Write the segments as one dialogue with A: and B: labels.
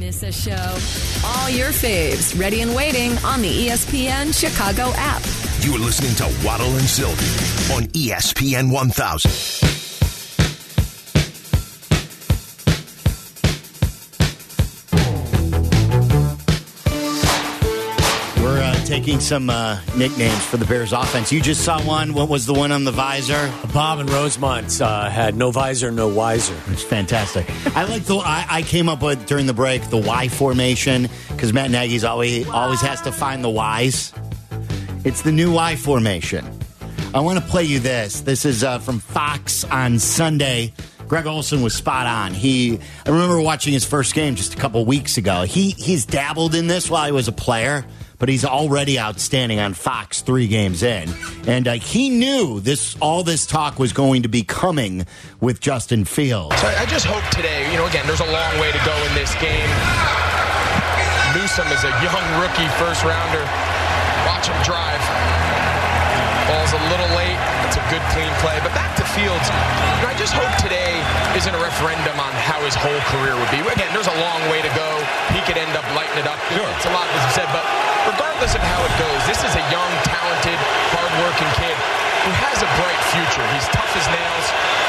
A: Miss a show? All your faves, ready and waiting on the ESPN Chicago app.
B: You're listening to Waddle and Sylvie on ESPN 1000.
C: Taking some nicknames for the Bears offense. You just saw one. What was the one on the visor?
D: Bob and Rosemont had no visor, no wiser.
C: It's fantastic. I like I came up with during the break the Y formation because Matt Nagy's always has to find the Ys. It's the new Y formation. I want to play you this. This is from Fox on Sunday. Greg Olsen was spot on. I remember watching his first game just a couple weeks ago. He's dabbled in this while he was a player, but he's already outstanding on Fox 3 games in. And he knew all this talk was going to be coming with Justin Fields.
E: So I just hope today, again, there's a long way to go in this game. Newsome is a young rookie first rounder. Watch him drive. Ball's a little late. It's a good, clean play. But back to Fields, I just hope today isn't a referendum on how his whole career would be. Again, there's a long way to go. He could end up lighting it up. Sure. It's a lot, as you said, but regardless of how it goes, this is a young, talented, hard-working kid who has a bright future. He's tough as nails.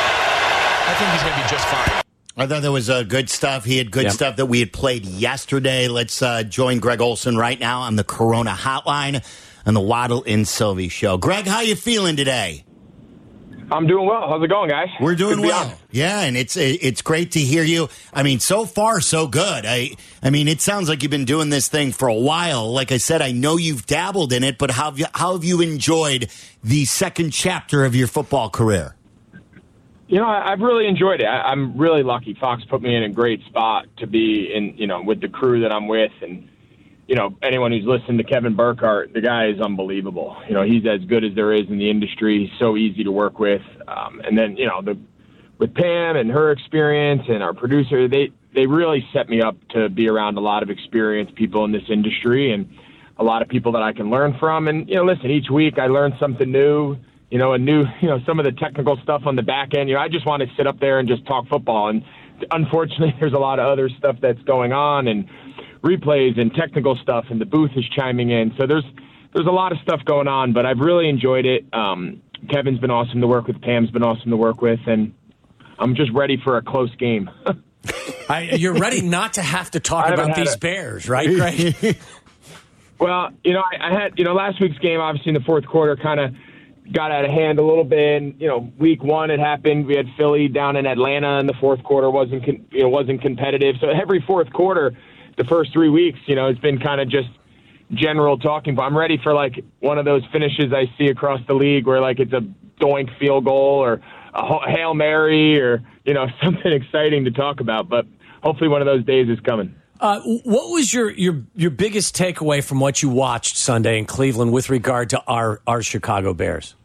E: I think he's going to be just fine.
C: I thought that was good stuff. He had good stuff that we had played yesterday. Let's join Greg Olsen right now on the Corona Hotline on the Waddle and Sylvie Show. Greg, how you feeling today?
F: I'm doing well. How's it going, guys?
C: We're doing well. Yeah, and it's great to hear you. I mean, so far, so good. I mean, it sounds like you've been doing this thing for a while. Like I said, I know you've dabbled in it, but how have you enjoyed the second chapter of your football career?
F: I've really enjoyed it. I'm really lucky. Fox put me in a great spot to be in, with the crew that I'm with. And, anyone who's listened to Kevin Burkhardt, the guy is unbelievable. He's as good as there is in the industry. He's so easy to work with. And then, with Pam and her experience and our producer, they really set me up to be around a lot of experienced people in this industry and a lot of people that I can learn from. And, listen, each week I learn something new, some of the technical stuff on the back end. I just want to sit up there and just talk football. And unfortunately, there's a lot of other stuff that's going on and replays and technical stuff, and the booth is chiming in. So there's a lot of stuff going on, but I've really enjoyed it. Kevin's been awesome to work with. Pam's been awesome to work with, and I'm just ready for a close game.
D: You're ready not to have to talk about these Bears, right, Greg?
F: Well, I had, last week's game, obviously in the fourth quarter, kind of got out of hand a little bit. And, week one, it happened. We had Philly down in Atlanta in the fourth quarter, wasn't competitive. So every fourth quarter, the first 3 weeks, it's been kind of just general talking. But I'm ready for like one of those finishes I see across the league where like it's a doink field goal or a Hail Mary or, something exciting to talk about. But hopefully one of those days is coming.
D: What was your biggest takeaway from what you watched Sunday in Cleveland with regard to our Chicago Bears?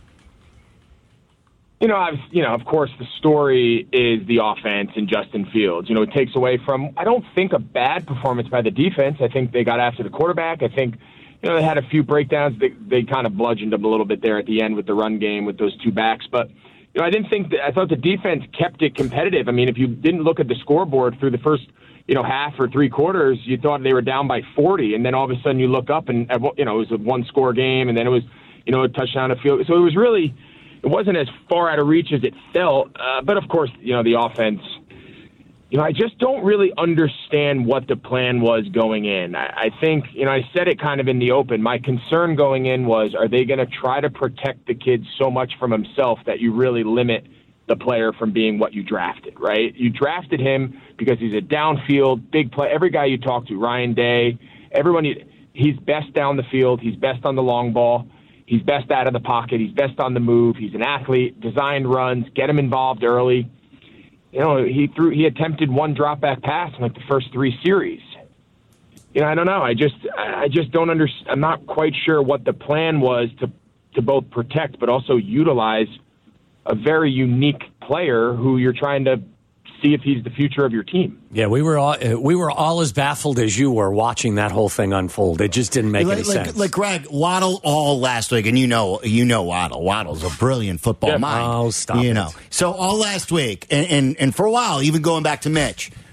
F: Of course, the story is the offense and Justin Fields. It takes away from, I don't think, a bad performance by the defense. I think they got after the quarterback. I think, they had a few breakdowns. They kind of bludgeoned them a little bit there at the end with the run game with those two backs. But, I thought the defense kept it competitive. I mean, if you didn't look at the scoreboard through the first, half or three quarters, you thought they were down by 40. And then all of a sudden you look up and, it was a one-score game. And then it was, a touchdown to field. So it was really, it wasn't as far out of reach as it felt. But, of course, the offense, I just don't really understand what the plan was going in. I think, I said it kind of in the open. My concern going in was, are they going to try to protect the kid so much from himself that you really limit the player from being what you drafted, right? You drafted him because he's a downfield, big play. Every guy you talk to, Ryan Day, everyone, he's best down the field. He's best on the long ball. He's best out of the pocket. He's best on the move. He's an athlete, designed runs, get him involved early. He attempted one drop back pass in like the first 3 series. I don't know. I just don't understand. I'm not quite sure what the plan was to both protect but also utilize a very unique player who you're trying to see if he's the future of your team.
D: Yeah, we were all as baffled as you were watching that whole thing unfold. It just didn't make any sense.
C: Like Greg, Waddle all last week, and you know Waddle. Waddle's a brilliant football mind.
D: Oh, stop it.
C: So all last week, and for a while, even going back to Mitch,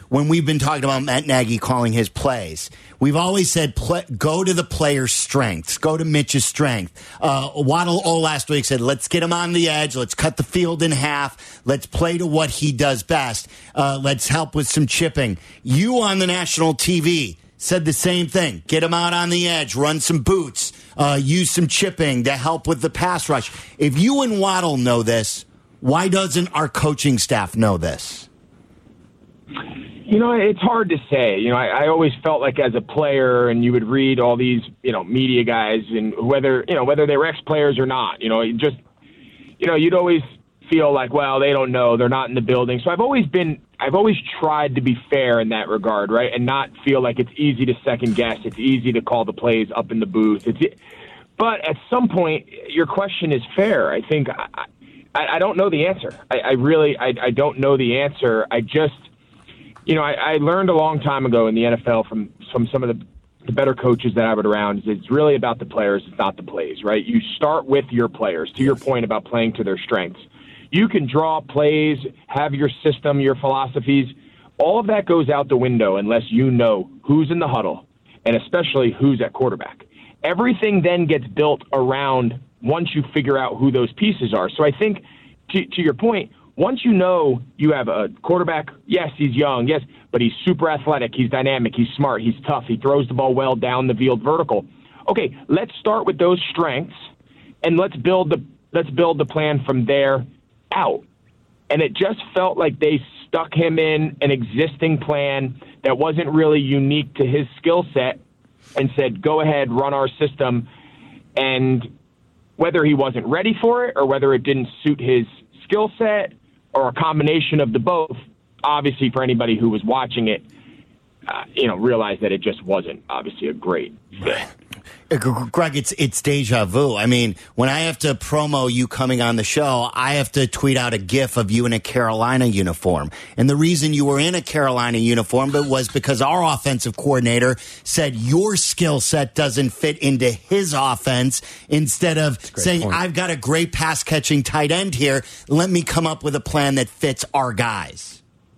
C: when we've been talking about Matt Nagy calling his plays. We've always said, go to the player's strengths. Go to Mitch's strength. Waddle last week said, let's get him on the edge. Let's cut the field in half. Let's play to what he does best. Let's help with some chipping. You on the national TV said the same thing. Get him out on the edge. Run some boots. Use some chipping to help with the pass rush. If you and Waddle know this, why doesn't our coaching staff know this?
F: It's hard to say. I always felt like as a player, and you would read all these, media guys, and whether they were ex-players or not, you'd always feel like, well, they don't know, they're not in the building. So I've always tried to be fair in that regard, right, and not feel like it's easy to second guess. It's easy to call the plays up in the booth. But at some point, your question is fair. I think I don't know the answer. I really don't know the answer. I just. I learned a long time ago in the NFL from some of the better coaches that I was around. It's really about the players. It's not the plays, right? You start with your players, to your point about playing to their strengths. You can draw plays, have your system, your philosophies. All of that goes out the window unless you know who's in the huddle, and especially who's at quarterback. Everything then gets built around once you figure out who those pieces are. So I think, to your point, once you know you have a quarterback, yes, he's young, yes, but he's super athletic, he's dynamic, he's smart, he's tough, he throws the ball well down the field vertical. Okay, let's start with those strengths, and let's build the plan from there out. And it just felt like they stuck him in an existing plan that wasn't really unique to his skill set and said, go ahead, run our system. And whether he wasn't ready for it or whether it didn't suit his skill set, or a combination of the both, obviously for anybody who was watching it, realized that it just wasn't obviously a great fit.
C: Greg, it's deja vu. I mean, when I have to promo you coming on the show, I have to tweet out a GIF of you in a Carolina uniform. And the reason you were in a Carolina uniform was because our offensive coordinator said your skill set doesn't fit into his offense, instead of saying, point. I've got a great pass-catching tight end here. Let me come up with a plan that fits our guys.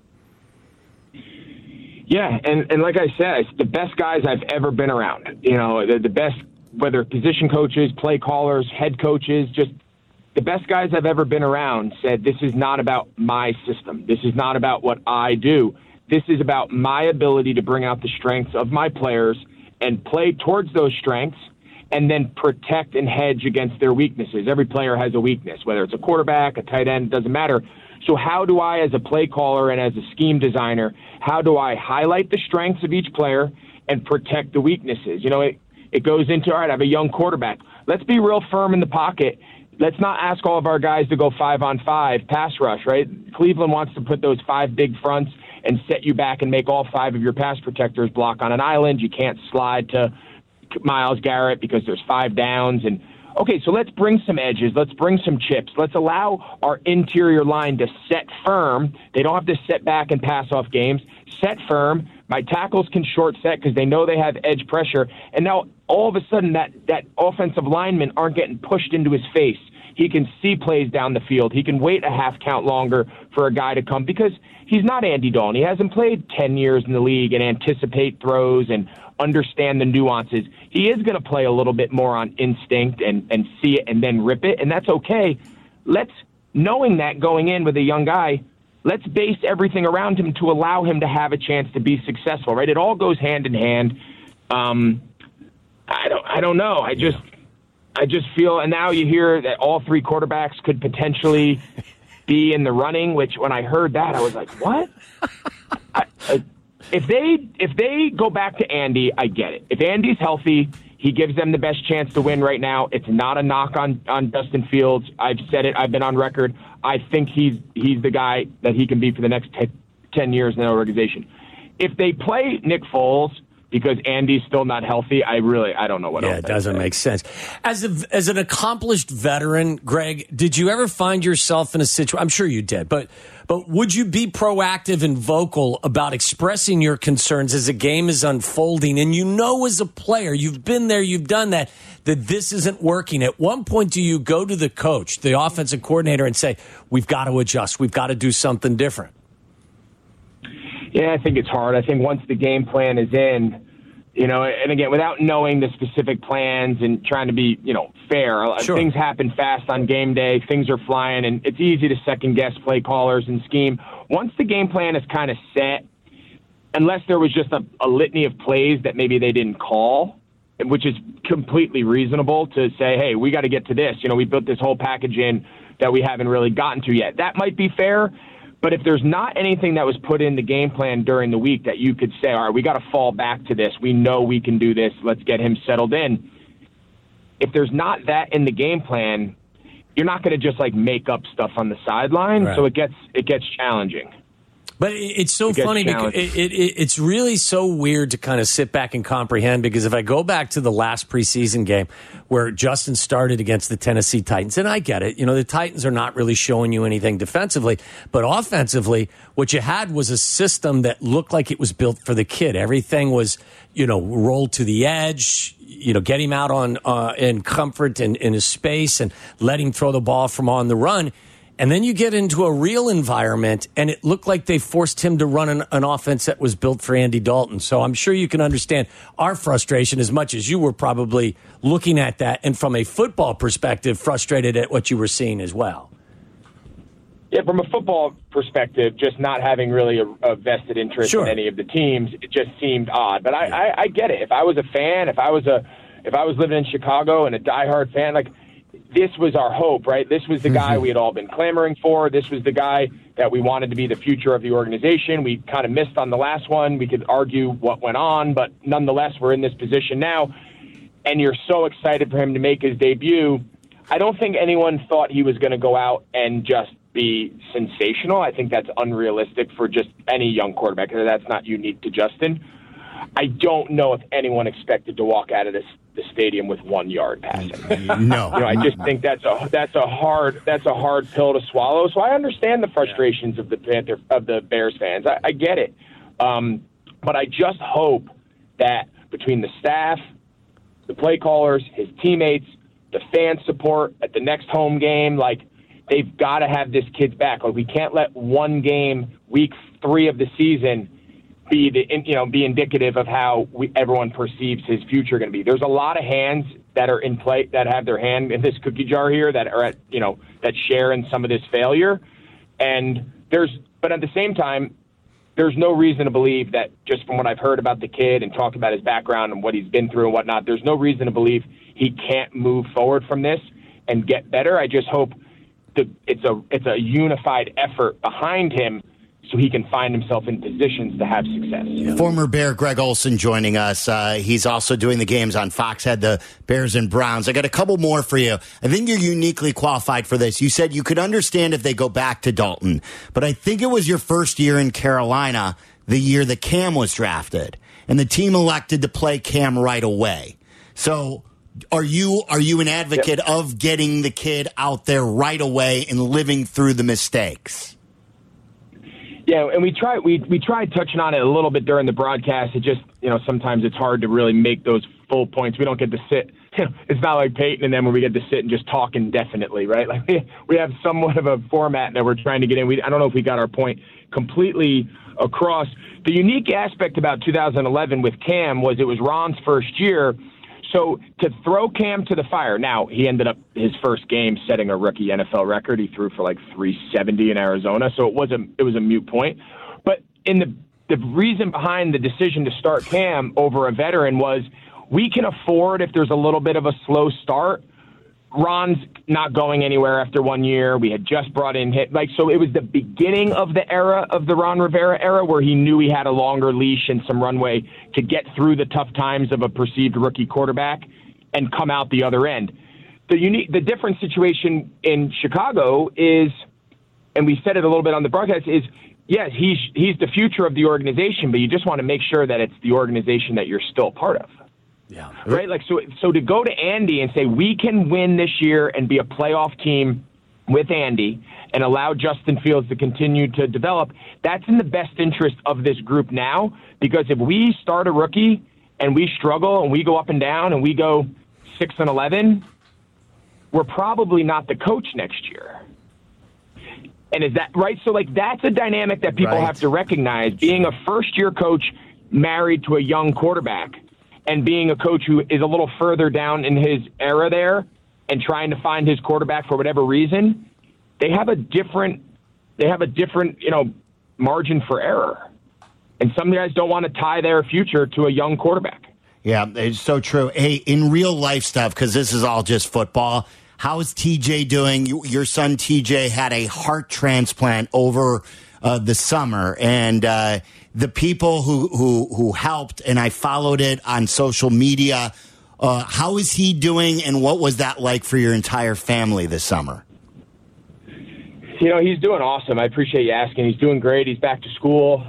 F: Yeah, and like I said, it's the best guys I've ever been around. The best, whether position coaches, play callers, head coaches, just the best guys I've ever been around said, this is not about my system. This is not about what I do. This is about my ability to bring out the strengths of my players and play towards those strengths and then protect and hedge against their weaknesses. Every player has a weakness, whether it's a quarterback, a tight end, doesn't matter. So how do I, as a play caller and as a scheme designer, how do I highlight the strengths of each player and protect the weaknesses? It goes into, all right, I have a young quarterback. Let's be real firm in the pocket. Let's not ask all of our guys to go 5-on-5 pass rush, right? Cleveland wants to put those 5 big fronts and set you back and make all 5 of your pass protectors block on an island. You can't slide to Myles Garrett because there's 5 downs. And okay, so let's bring some edges. Let's bring some chips. Let's allow our interior line to set firm. They don't have to set back and pass off games. Set firm. My tackles can short set because they know they have edge pressure. And now all of a sudden that offensive linemen aren't getting pushed into his face. He can see plays down the field. He can wait a half count longer for a guy to come because he's not Andy Dalton. He hasn't played 10 years in the league and anticipate throws and understand the nuances. He is going to play a little bit more on instinct and see it and then rip it, and that's okay. Knowing that going in with a young guy, let's base everything around him to allow him to have a chance to be successful, right? It all goes hand in hand. I don't know. I just feel, and now you hear that all 3 quarterbacks could potentially be in the running, which when I heard that, I was like, what? If they go back to Andy, I get it. If Andy's healthy, he gives them the best chance to win right now. It's not a knock on Justin Fields. I've said it. I've been on record. I think he's the guy that he can be for the next 10 years in that organization. If they play Nick Foles because Andy's still not healthy, I don't know what else.
D: Yeah, it doesn't make sense. As an accomplished veteran, Greg, did you ever find yourself in a situation? I'm sure you did, but would you be proactive and vocal about expressing your concerns as a game is unfolding? And as a player, you've been there, you've done that this isn't working. At one point, do you go to the coach, the offensive coordinator, and say, we've got to adjust, we've got to do something different?
F: Yeah, I think it's hard. I think once the game plan is in, and again, without knowing the specific plans and trying to be, fair,
D: sure.
F: Things happen fast on game day. Things are flying, and it's easy to second-guess play callers and scheme. Once the game plan is kind of set, unless there was just a litany of plays that maybe they didn't call, which is completely reasonable to say, hey, we got to get to this. We built this whole package in that we haven't really gotten to yet. That might be fair. But if there's not anything that was put in the game plan during the week that you could say, all right, we got to fall back to this. We know we can do this. Let's get him settled in. If there's not that in the game plan, you're not going to just make up stuff on the sideline. Right. So it gets challenging.
D: But it's so funny because it's really so weird to kind of sit back and comprehend, because if I go back to the last preseason game where Justin started against the Tennessee Titans, and I get it, the Titans are not really showing you anything defensively, but offensively, what you had was a system that looked like it was built for the kid. Everything was, rolled to the edge, get him out on in comfort and in his space and let him throw the ball from on the run. And then you get into a real environment, and it looked like they forced him to run an offense that was built for Andy Dalton. So I'm sure you can understand our frustration as much as you were probably looking at that, and from a football perspective, frustrated at what you were seeing as well.
F: Yeah, from a football perspective, just not having really a vested interest in any of the teams, it just seemed odd. But I get it. If I was a fan, if I was living in Chicago and a diehard fan, this was our hope, right? This was the guy we had all been clamoring for. This was the guy that we wanted to be the future of the organization. We kind of missed on the last one. We could argue what went on, but nonetheless, we're in this position now. And you're so excited for him to make his debut. I don't think anyone thought he was going to go out and just be sensational. I think that's unrealistic for just any young quarterback. That's not unique to Justin. I don't know if anyone expected to walk out of the stadium with 1 yard passing.
C: No,
F: I just think that's a hard pill to swallow. So I understand the frustrations of the Bears fans. I get it, but I just hope that between the staff, the play callers, his teammates, the fan support at the next home game, they've got to have this kid's back. We can't let one game, week 3 of the season, be indicative of how everyone perceives his future going to be. There's a lot of hands that are in play, that have their hand in this cookie jar here, that are that share in some of this failure. But at the same time, there's no reason to believe that, just from what I've heard about the kid and talked about his background and what he's been through and whatnot, there's no reason to believe he can't move forward from this and get better. I just hope that it's a unified effort behind him, so he can find himself in positions to have success.
C: Former Bear Greg Olsen joining us. He's also doing the games on Fox, had the Bears and Browns. I got a couple more for you. I think you're uniquely qualified for this. You said you could understand if they go back to Dalton, but I think it was your first year in Carolina, the year that Cam was drafted, and the team elected to play Cam right away. So are you an advocate of getting the kid out there right away and living through the mistakes?
F: Yeah, and we tried touching on it a little bit during the broadcast. It just, sometimes it's hard to really make those full points. We don't get to sit. It's not like Peyton and them where we get to sit and just talk indefinitely, right? We have somewhat of a format that we're trying to get in. I don't know if we got our point completely across. The unique aspect about 2011 with Cam was it was Ron's first year. So to throw Cam to the fire, now he ended up his first game setting a rookie NFL record. He threw for 370 in Arizona, so it was a moot point. But in the reason behind the decision to start Cam over a veteran was we can afford, if there's a little bit of a slow start. Ron's not going anywhere after 1 year. We had just brought in so it was the beginning of the era of the Ron Rivera era where he knew he had a longer leash and some runway to get through the tough times of a perceived rookie quarterback and come out the other end. The different situation in Chicago is, and we said it a little bit on the broadcast, is yes, he's the future of the organization, but you just want to make sure that it's the organization that you're still part of.
D: Yeah.
F: Right. So to go to Andy and say we can win this year and be a playoff team with Andy and allow Justin Fields to continue to develop, that's in the best interest of this group now, because if we start a rookie and we struggle and we go up and down and we go 6-11, we're probably not the coach next year. And is that right? So, like, that's a dynamic that people have to recognize. Being a first-year coach married to a young quarterback and being a coach who is a little further down in his era there and trying to find his quarterback for whatever reason, they have a different, margin for error. And some guys don't want to tie their future to a young quarterback.
C: Yeah, it's so true. Hey, in real life stuff, because this is all just football, how is TJ doing? Your son TJ had a heart transplant over the summer, and the people who helped, and I followed it on social media. How is he doing, and what was that like for your entire family this summer?
F: He's doing awesome. I appreciate you asking. He's doing great. He's back to school.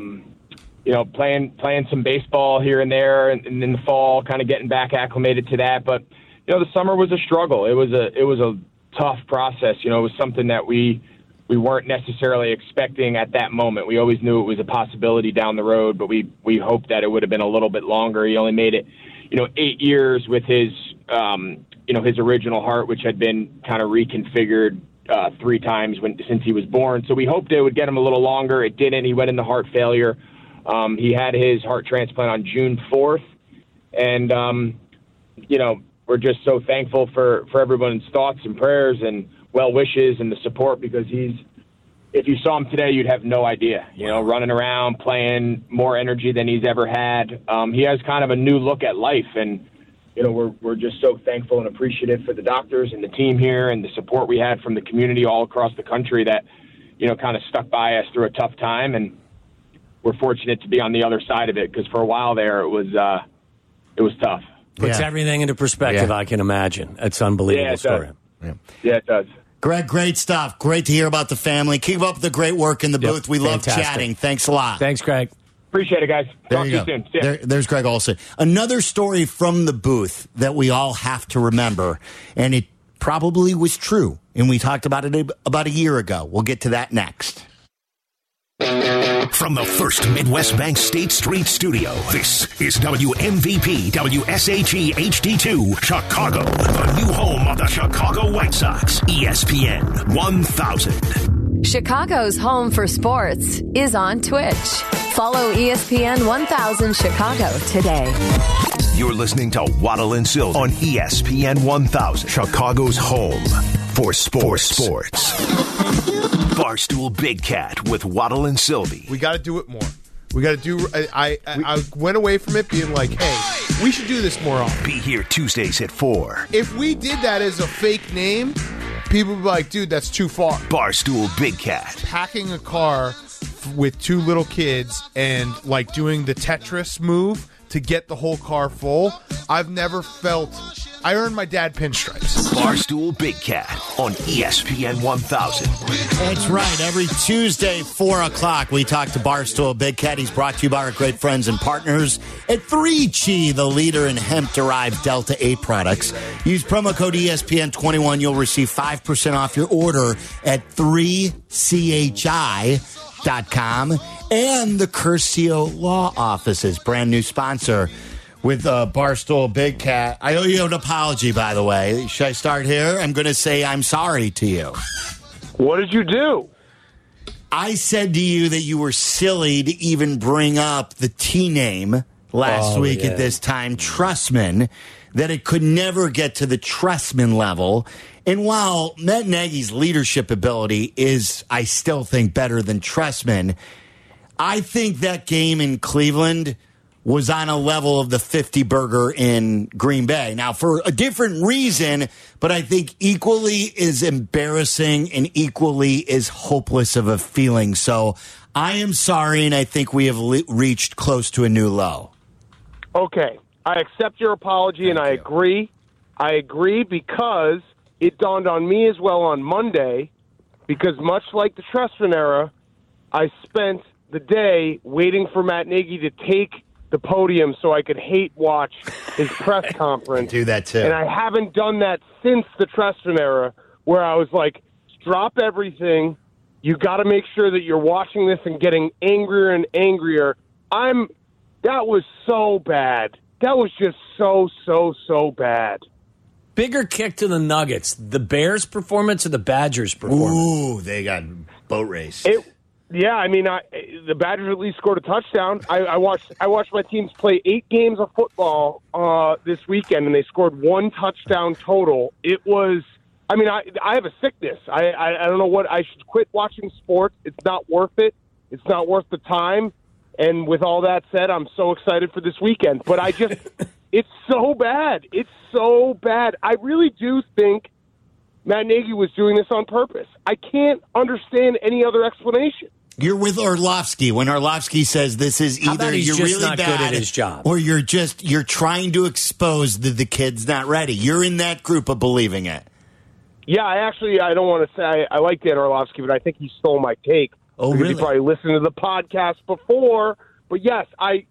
F: Playing some baseball here and there, and in the fall, kind of getting back acclimated to that. But the summer was a struggle. It was a tough process. It was something that we weren't necessarily expecting at that moment. We always knew it was a possibility down the road, but we hoped that it would have been a little bit longer. He only made it, 8 years with his original heart, which had been kind of reconfigured 3 times since he was born. So we hoped it would get him a little longer. It didn't. He went into heart failure. He had his heart transplant on June 4th, and we're just so thankful for everyone's thoughts and prayers and well wishes and the support, because if you saw him today, you'd have no idea, running around, playing, more energy than he's ever had. He has kind of a new look at life, and we're just so thankful and appreciative for the doctors and the team here and the support we had from the community all across the country that, kind of stuck by us through a tough time. And we're fortunate to be on the other side of it, because for a while there it was tough.
D: Puts everything into perspective, I can imagine. It's an unbelievable story.
F: Yeah, it does.
C: Greg, great stuff. Great to hear about the family. Keep up the great work in the booth. We love chatting. Thanks a lot.
D: Thanks, Greg.
F: Appreciate it, guys.
C: Talk to you soon. There's Greg Olsen. Another story from the booth that we all have to remember, and it probably was true, and we talked about it about a year ago. We'll get to that next.
B: From the First Midwest Bank State Street Studio, this is WMVP WSHE HD2 Chicago, the new home of the Chicago White Sox, ESPN 1000.
A: Chicago's home for sports is on Twitch. Follow ESPN 1000 Chicago today.
B: You're listening to Waddle and Silver on ESPN 1000, Chicago's home for sports. Barstool Big Cat with Waddle and Sylvie.
G: We got to do it more. We got to do. I went away from it being like, hey, we should do this more often.
B: Be here Tuesdays at 4.
G: If we did that as a fake name, people would be like, dude, that's too far.
B: Barstool Big Cat.
G: Packing a car with 2 little kids and like doing the Tetris move to get the whole car full. I've never felt. I earned my dad pinstripes.
B: Barstool Big Cat on ESPN 1000.
C: That's right. Every Tuesday, 4 o'clock, we talk to Barstool Big Cat. He's brought to you by our great friends and partners at 3Chi, the leader in hemp-derived Delta 8 products. Use promo code ESPN21. You'll receive 5% off your order at 3chi.com. And the Curcio Law Offices, brand new sponsor with Barstool Big Cat. I owe you an apology, by the way. Should I start here? I'm going to say I'm sorry to you.
F: What did you do?
C: I said to you that you were silly to even bring up the T name last week at this time, Trussman, that it could never get to the Trussman level. And while Matt Nagy's leadership ability is, I still think, better than Trussman, I think that game in Cleveland was on a level of the 50 burger in Green Bay. Now, for a different reason, but I think equally as embarrassing and equally as hopeless of a feeling. So I am sorry, and I think we have reached close to a new low.
H: Okay. I accept your apology, and I agree. I agree because it dawned on me as well on Monday, because much like the Trussman era, I spent the day waiting for Matt Nagy to take the podium so I could hate watch his press conference.
C: Do that too.
H: And I haven't done that since the Trussman era, where I was like, drop everything. You got to make sure that you're watching this and getting angrier and angrier. That was so bad. That was just so bad.
D: Bigger kick to the Nuggets, the Bears' performance or the Badgers' performance?
C: Ooh, they got boat race.
H: Yeah, I mean, the Badgers at least scored a touchdown. I watched my teams play 8 games of football this weekend, and they scored 1 touchdown total. It was, I mean, I have a sickness. I don't know what, I should quit watching sports. It's not worth it. It's not worth the time. And with all that said, I'm so excited for this weekend. But I just, it's so bad. It's so bad. I really do think Matt Nagy was doing this on purpose. I can't understand any other explanation.
C: You're with Orlovsky when Orlovsky says this is either
D: he's
C: you're
D: just
C: really
D: not
C: bad
D: good at his job,
C: or you're trying to expose that the kid's not ready. You're in that group of believing it.
H: Yeah, I don't want to say I like Dan Orlovsky, but I think he stole my take.
C: Oh,
H: because
C: really?
H: He probably listened to the podcast before. But yes, I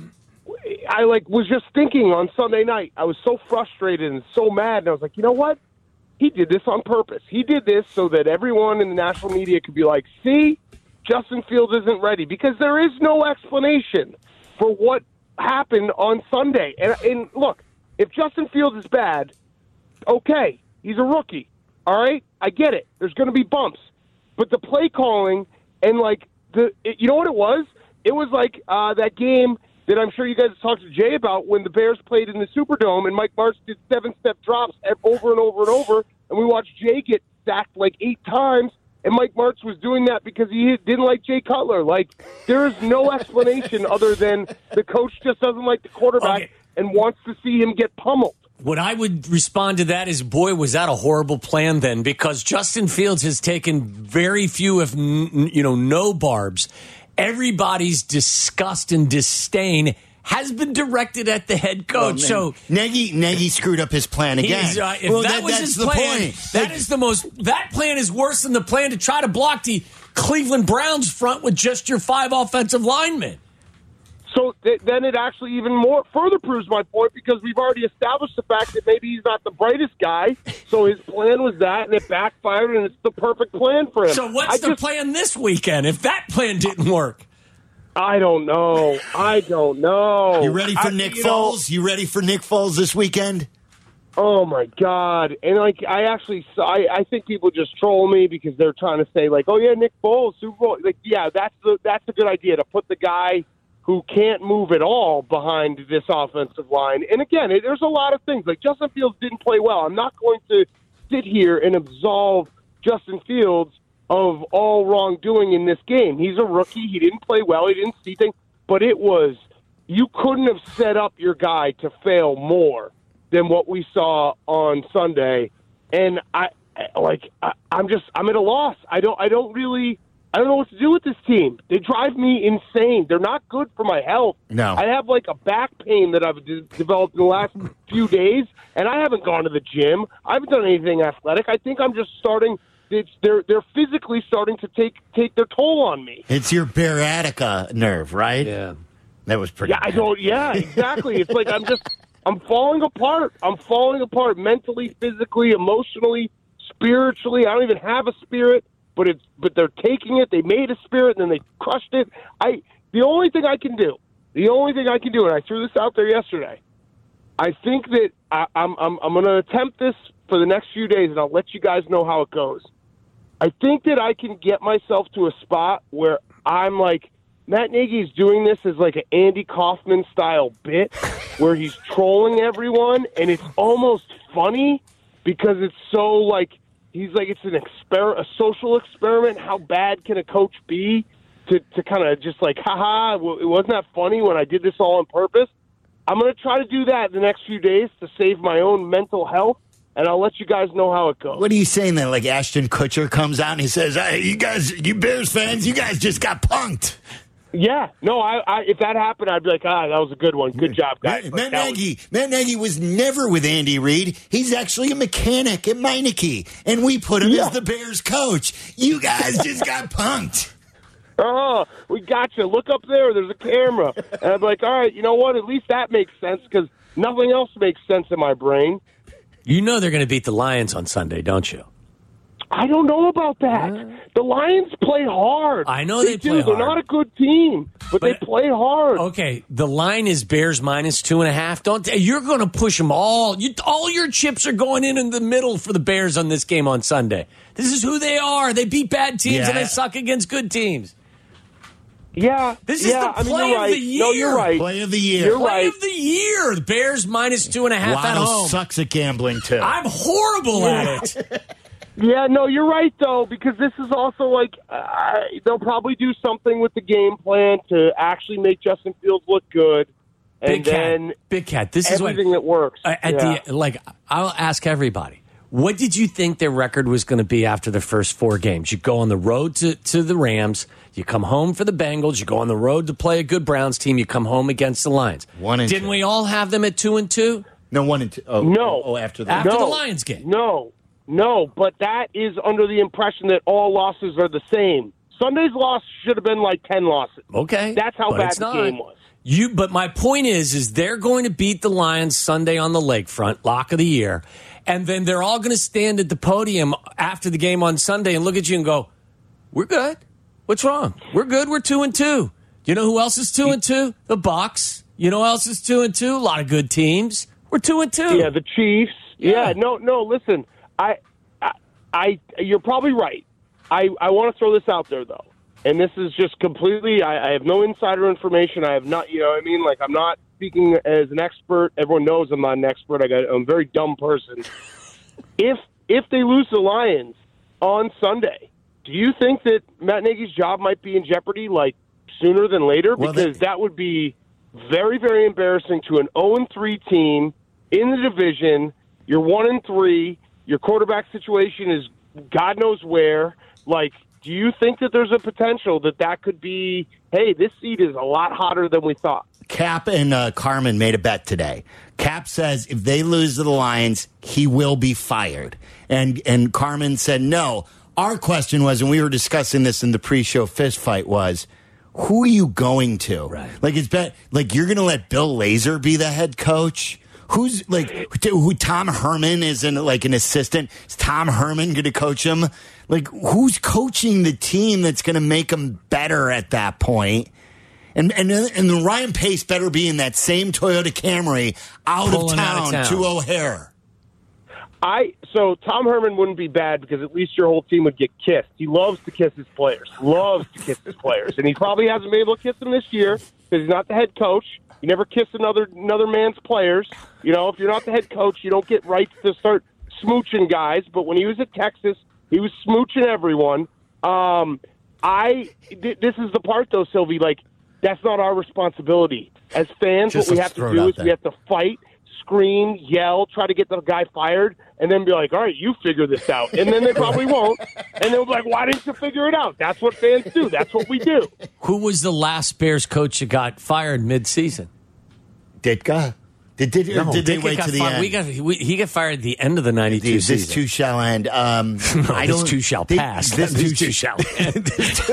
H: was just thinking on Sunday night. I was so frustrated and so mad, and I was like, you know what? He did this on purpose. He did this so that everyone in the national media could be like, see, Justin Fields isn't ready, because there is no explanation for what happened on Sunday. And look, if Justin Fields is bad, okay, he's a rookie. All right, I get it. There's going to be bumps, but the play calling and you know what it was? It was like that game that I'm sure you guys talked to Jay about when the Bears played in the Superdome and Mike Martz did 7-step drops over and over and over, and we watched Jay get sacked like 8 times. And Mike Martz was doing that because he didn't like Jay Cutler. Like, there is no explanation other than the coach just doesn't like the quarterback and wants to see him get pummeled.
D: What I would respond to that is, boy, was that a horrible plan then, because Justin Fields has taken very few, if no barbs. Everybody's disgust and disdain has been directed at the head coach. So
C: Nagy screwed up his plan again.
D: If that was his plan, that plan is worse than the plan to try to block the Cleveland Browns front with just your 5 offensive linemen.
H: So then it actually even more further proves my point, because we've already established the fact that maybe he's not the brightest guy. So his plan was that, and it backfired, and it's the perfect plan for him.
D: So what's the plan this weekend if that plan didn't work?
H: I don't know.
C: You ready for Nick Foles? You ready for Nick Foles this weekend?
H: Oh my God! And I think people just troll me because they're trying to say oh yeah, Nick Foles, Super Bowl. That's a good idea to put the guy who can't move at all behind this offensive line. And again, there's a lot of things. Like, Justin Fields didn't play well. I'm not going to sit here and absolve Justin Fields of all wrongdoing in this game. He's a rookie. He didn't play well. He didn't see things. But you couldn't have set up your guy to fail more than what we saw on Sunday. And I'm at a loss. I don't know what to do with this team. They drive me insane. They're not good for my health.
C: No.
H: I have a back pain that I've developed in the last few days, and I haven't gone to the gym. I haven't done anything athletic. I think I'm just starting. They're physically starting to take their toll on me.
C: It's your sciatica nerve, right?
D: Yeah.
C: That was pretty bad.
H: Yeah, exactly. It's like I'm falling apart. I'm falling apart mentally, physically, emotionally, spiritually. I don't even have a spirit. But they're taking it. They made a spirit, and then they crushed it. The only thing I can do, and I threw this out there yesterday, I think that I'm going to attempt this for the next few days, and I'll let you guys know how it goes. I think that I can get myself to a spot where I'm like, Matt Nagy's doing this as like an Andy Kaufman style bit where he's trolling everyone, and it's almost funny because it's so like, he's like, it's a social experiment. How bad can a coach be to kind of just like, haha, it wasn't that funny when I did this all on purpose? I'm going to try to do that the next few days to save my own mental health, and I'll let you guys know how it goes.
C: What are you saying then? Like Ashton Kutcher comes out and he says, hey, you Bears fans, you guys just got punked.
H: Yeah. No, I if that happened, I'd be like, that was a good one. Good job, guys.
C: Matt Nagy was never with Andy Reid. He's actually a mechanic at Meineke, and we put him as the Bears coach. You guys just got punked.
H: Oh, we got you. Look up there. There's a camera. And I'm like, all right, you know what? At least that makes sense, because nothing else makes sense in my brain.
D: You know they're going to beat the Lions on Sunday, don't you?
H: I don't know about that. The Lions play hard.
D: I know they play
H: do.
D: hard.
H: They're not a good team, but they play hard.
D: Okay, the line is Bears -2.5. You're going to push them all. All your chips are going in the middle for the Bears on this game on Sunday. This is who they are. They beat bad teams and they suck against good teams.
H: Yeah,
D: this is the play of the year.
H: No, you're right.
C: Play of the year.
H: You're
D: play
H: right.
D: of the year. The Bears -2.5 at home.
C: sucks at gambling too.
D: I'm horrible at it.
H: Yeah, no, you're right, though, because this is also like they'll probably do something with the game plan to actually make Justin Fields look good. And
D: Big Cat, this is
H: everything that works.
D: I'll ask everybody, what did you think their record was going to be after the first 4 games? You go on the road to the Rams, you come home for the Bengals, you go on the road to play a good Browns team, you come home against the Lions.
C: 1-2.
D: Didn't we all have them at 2-2?
C: No, 1-2.
H: No.
C: After
D: the Lions game.
H: No, but that is under the impression that all losses are the same. Sunday's loss should have been like 10 losses.
D: Okay.
H: That's how bad the game was.
D: But my point is they're going to beat the Lions Sunday on the lakefront, lock of the year, and then they're all going to stand at the podium after the game on Sunday and look at you and go, "We're good. What's wrong? We're good. We're 2-2." You know who else is 2-2? The Bucs. You know who else is 2-2? A lot of good teams. We're 2-2.
H: Yeah, the Chiefs. Yeah. No. Listen, you're probably right. I want to throw this out there though. And this is just completely, I have no insider information. I have not, you know what I mean? Like, I'm not speaking as an expert. Everyone knows I'm not an expert. I'm a very dumb person. If they lose the Lions on Sunday, do you think that Matt Nagy's job might be in jeopardy, like, sooner than later? Because that would be very, very embarrassing to an 0-3 team in the division. You're 1-3. Your quarterback situation is God knows where. Like, do you think that there's a potential that could be, hey, this seat is a lot hotter than we thought?
C: Cap and Carmen made a bet today. Cap says if they lose to the Lions, he will be fired. And Carmen said no. Our question was, and we were discussing this in the pre-show fist fight, was, who are you going to?
D: Right.
C: Like, you're going to let Bill Lazor be the head coach? Who's who? Tom Herman is an assistant. Is Tom Herman going to coach him? Like, who's coaching the team that's going to make them better at that point? And the Ryan Pace better be in that same Toyota Camry out of town to O'Hare.
H: So Tom Herman wouldn't be bad because at least your whole team would get kissed. He loves to kiss his players. And he probably hasn't been able to kiss them this year because he's not the head coach. You never kiss another man's players. You know, if you're not the head coach, you don't get rights to start smooching guys. But when he was at Texas, he was smooching everyone. This is the part, though, Sylvie. Like, that's not our responsibility. As fans, what we have to do is we have to fight, scream, yell, try to get the guy fired, and then be like, all right, you figure this out. And then they probably won't. And they'll be like, why didn't you figure it out? That's what fans do. That's what we do.
D: Who was the last Bears coach that got fired mid-season?
C: Ditka. Did they wait to the end?
D: He got fired at the end of the 92 season.
C: This too shall end.
D: This too shall pass. This too shall end.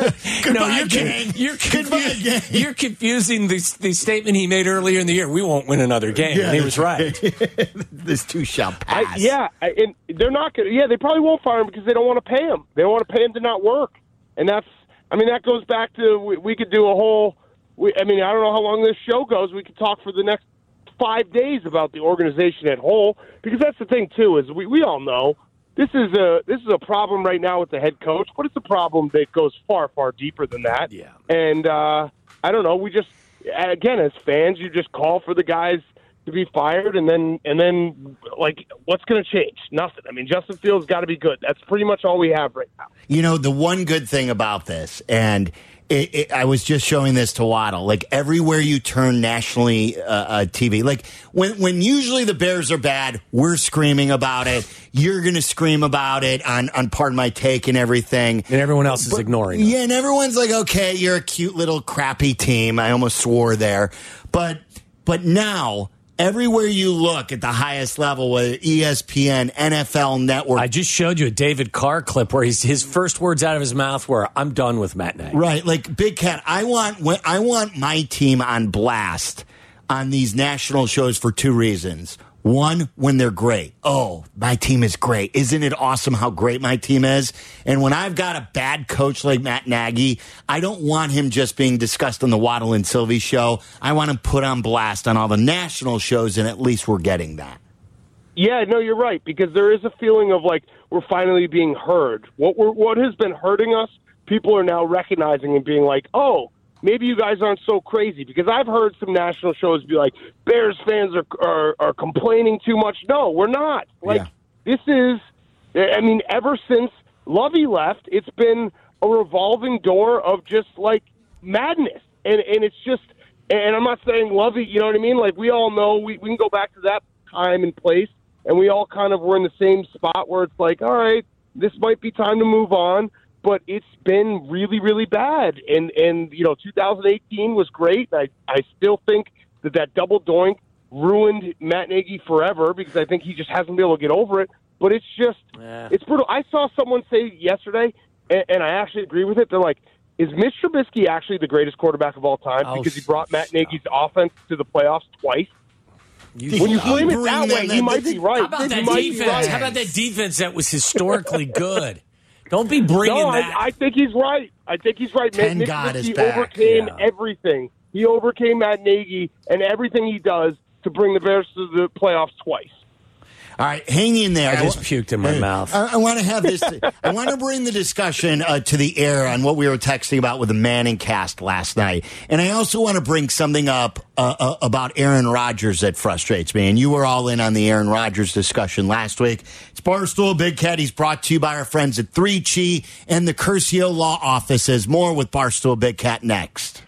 D: You're confusing the statement he made earlier in the year. We won't win another game. Yeah, and he was right.
C: This too shall pass.
H: And they're not going to. Yeah, they probably won't fire him because they don't want to pay him. They don't want to pay him to not work. And that goes back to we could do a whole. I don't know how long this show goes. We could talk for the next 5 days about the organization at whole, because that's the thing too, is we all know this is a problem right now with the head coach, but it's a problem that goes far, far deeper than that.
D: Yeah.
H: And I don't know, we just, again, as fans, you just call for the guys to be fired, and then like, what's going to change? Nothing. I mean, Justin Fields got to be good. That's pretty much all we have right now.
C: You know, the one good thing about this, and I was just showing this to Waddle. Like, everywhere you turn nationally, TV, like when usually the Bears are bad, we're screaming about it. You're going to scream about it on Pardon My Take and everything.
D: And everyone else is ignoring it.
C: Yeah, and everyone's like, okay, you're a cute little crappy team. I almost swore there. But now, everywhere you look at the highest level, whether ESPN, NFL Network.
D: I just showed you a David Carr clip where his first words out of his mouth were, "I'm done with Matt Nagy."
C: Right, like Big Cat. I want my team on blast on these national shows for two reasons. One, when they're great. Oh, my team is great. Isn't it awesome how great my team is? And when I've got a bad coach like Matt Nagy, I don't want him just being discussed on the Waddle and Sylvie show. I want him put on blast on all the national shows, and at least we're getting that.
H: Yeah, no, you're right, because there is a feeling of like we're finally being heard. What has been hurting us, people are now recognizing and being like, oh, maybe you guys aren't so crazy, because I've heard some national shows be like, Bears fans are complaining too much. No, we're not. Like, This is, I mean, ever since Lovey left, it's been a revolving door of just, like, madness. And it's just, and I'm not saying Lovey, you know what I mean? Like, we all know, we can go back to that time and place, and we all kind of were in the same spot where it's like, all right, this might be time to move on. But it's been really, really bad. And 2018 was great. I still think that double doink ruined Matt Nagy forever, because I think he just hasn't been able to get over it. But it's just, it's brutal. I saw someone say yesterday, and I actually agree with it. They're like, is Mitch Trubisky actually the greatest quarterback of all time because he brought Matt Nagy's offense to the playoffs twice? When you frame it that way, he might be right.
D: How about that defense? How about that defense that was historically good? Don't be bringing that.
H: I think he's right. Mitch Trubisky overcame everything. He overcame Matt Nagy and everything he does to bring the Bears to the playoffs twice.
C: All right, hang in there.
D: I just puked in my mouth.
C: I want to have this. I want to bring the discussion to the air on what we were texting about with the Manning cast last night. And I also want to bring something up about Aaron Rodgers that frustrates me. And you were all in on the Aaron Rodgers discussion last week. It's Barstool Big Cat. He's brought to you by our friends at 3Chi and the Curcio Law Office. As more with Barstool Big Cat next.